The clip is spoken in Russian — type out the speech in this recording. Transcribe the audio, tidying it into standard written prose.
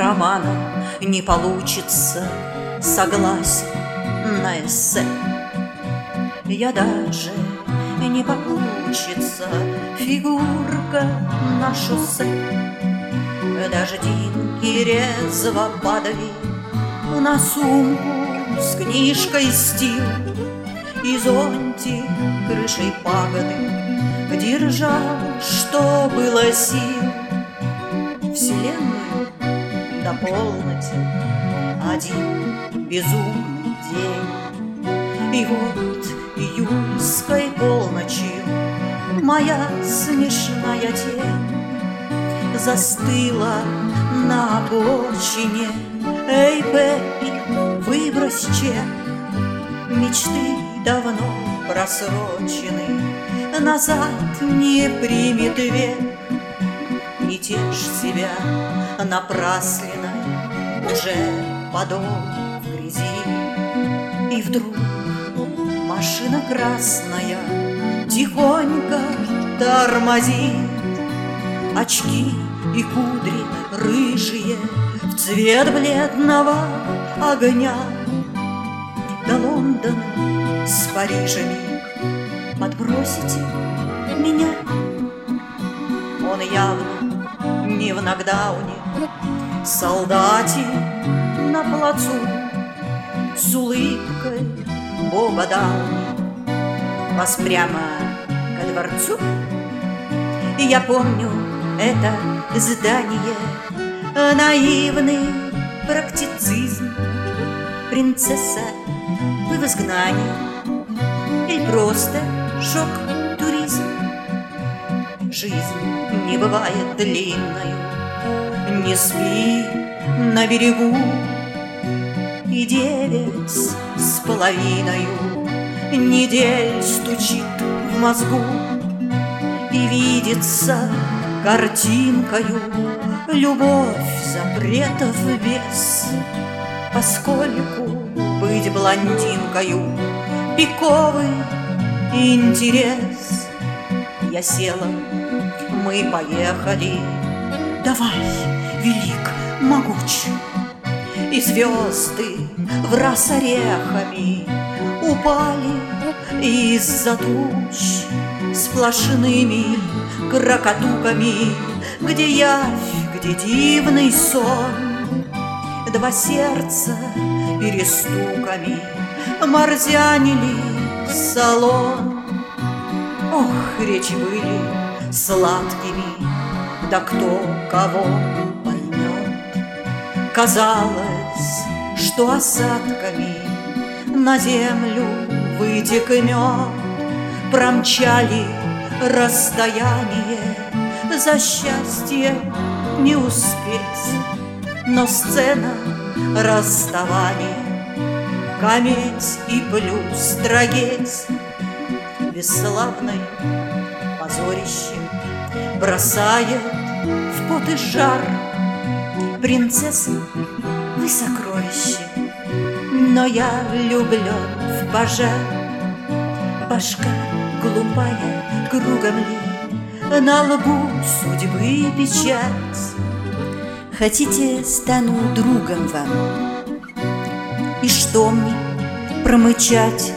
романа не получится, согласен на эссе. Я даже не получится фигурка на шоссе. Дождинки резво падали на сумку с книжкой стил, и зонтик крышей пагоды держал, что было сил. Вселенную до полноти один безумный день, и вот июльской полночью моя смешная тень застыла на обочине. Эй, Пеппи, выбрось чек, мечты давно просрочены, назад не примет век. Не тешь себя напрасленно, уже подол в грязи. И вдруг машина красная тихонько тормозит, очки и кудри рыжие в цвет бледного огня. До Лондона с Парижами подбросите меня. Он явно не в нокдауне, солдатик на плацу с улыбкой Боба Дауни вас прямо ко дворцу. И я помню это здание, наивный практицизм. Принцесса, вы в изгнании или просто шок-туризм? Жизнь не бывает длинною, не спи на берегу. И 9,5 недель стучит в мозгу, и видится картинкою любовь запретов без. Поскольку быть блондинкою пиковый интерес, я села, мы поехали. Давай, велик, могуч. И звезды враз орехами упали из-за туч сплошными крокотуками. Где явь, где дивный сон, два сердца перестуками морзянили салон. Ох, речи были сладкими, да кто кого поймет. Казалось, что осадками на землю вытек мед. Промчали расстояние, за счастье не успеть. Но сцена расставания, кометь и плюс трагедь, бесславной позорище бросает в пот и жар. Принцесса, вы сокровище, но я влюблен в пожар. Башка глупая, кругом ли, на лбу судьбы печать. Хотите, стану другом вам? И что мне промычать?